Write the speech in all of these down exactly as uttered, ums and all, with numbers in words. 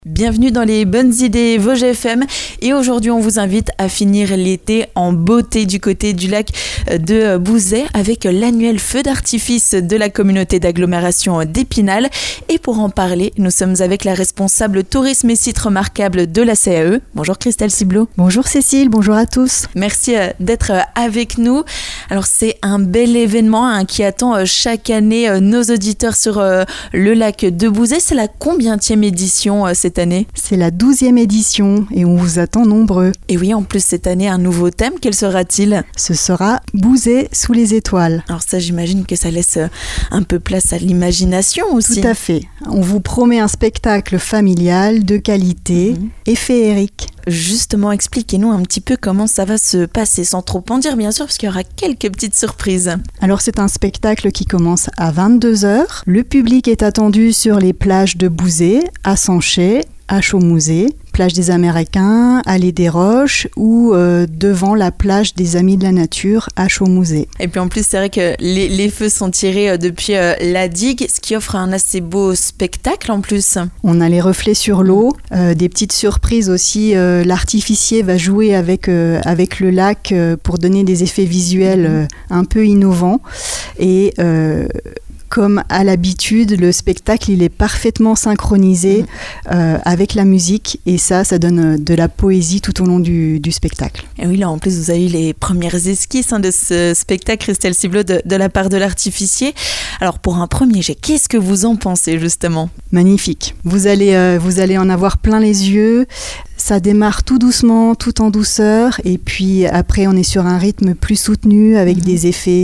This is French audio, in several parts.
Bienvenue dans les bonnes idées Vosges F M et aujourd'hui on vous invite à finir l'été en beauté du côté du lac de Bouzet avec l'annuel feu d'artifice de la communauté d'agglomération d'Épinal. Et pour en parler, nous sommes avec la responsable tourisme et sites remarquables de la C A E. Bonjour Christelle Ciblot. Bonjour Cécile, bonjour à tous. Merci d'être avec nous. Alors c'est un bel événement hein, qui attend chaque année nos auditeurs sur le lac de Bouzet. C'est la combientième édition cette année? C'est la douzième édition et on vous attend nombreux. Et oui, en plus cette année, un nouveau thème, quel sera-t-il? Ce sera Bouzet sous les étoiles. Alors ça, j'imagine que ça laisse un peu place à l'imagination aussi. Tout à fait. On vous promet un spectacle familial, de qualité mmh. et féerique. Justement, expliquez-nous un petit peu comment ça va se passer, sans trop en dire bien sûr, parce qu'il y aura quelques petites surprises. Alors c'est un spectacle qui commence à vingt-deux heures. Le public est attendu sur les plages de Bouzet, à Sanchet, à Chaumouzet, plage des Américains, allée des Roches ou euh, devant la plage des Amis de la Nature à Chaumouzet. Et puis en plus, c'est vrai que les, les feux sont tirés depuis euh, la digue, ce qui offre un assez beau spectacle en plus. On a les reflets sur l'eau, euh, des petites surprises aussi. Euh, l'artificier va jouer avec, euh, avec le lac euh, pour donner des effets visuels euh, un peu innovants. Et euh, comme à l'habitude, le spectacle il est parfaitement synchronisé euh, avec la musique et ça, ça donne de la poésie tout au long du, du spectacle. Et oui, là en plus vous avez eu les premières esquisses hein, de ce spectacle, Christelle Ciblot, de, de la part de l'artificier. Alors pour un premier jet, qu'est-ce que vous en pensez justement? Magnifique. Vous allez, euh, vous allez en avoir plein les yeux. Ça démarre tout doucement, tout en douceur et puis après on est sur un rythme plus soutenu avec mmh. des effets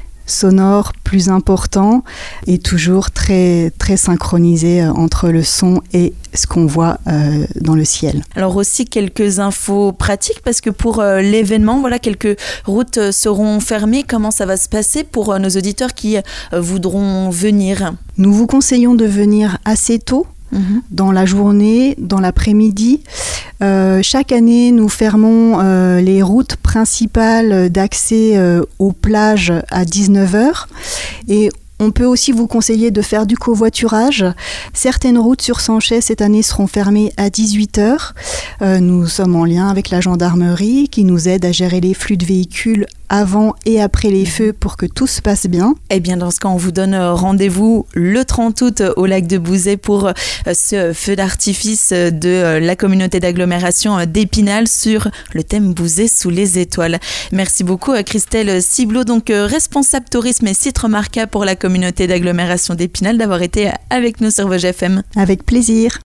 sonore plus important et toujours très, très synchronisé entre le son et ce qu'on voit euh, dans le ciel. Alors aussi quelques infos pratiques parce que pour euh, l'événement, voilà, quelques routes euh, seront fermées. Comment ça va se passer pour euh, nos auditeurs qui euh, voudront venir? Nous vous conseillons de venir assez tôt. Mmh. Dans la journée, dans l'après-midi. Euh, chaque année, nous fermons euh, les routes principales d'accès euh, aux plages à dix-neuf heures et on peut aussi vous conseiller de faire du covoiturage. Certaines routes sur Sanchet cette année seront fermées à dix-huit heures. Euh, nous sommes en lien avec la gendarmerie qui nous aide à gérer les flux de véhicules avant et après les feux pour que tout se passe bien. Eh bien, dans ce cas, on vous donne rendez-vous le trente août au lac de Bouzet pour ce feu d'artifice de la communauté d'agglomération d'Épinal sur le thème Bouzet sous les étoiles. Merci beaucoup à Christelle Ciblot, donc responsable tourisme et site remarquable pour la communauté d'agglomération d'Épinal, d'avoir été avec nous sur Vosges F M. Avec plaisir.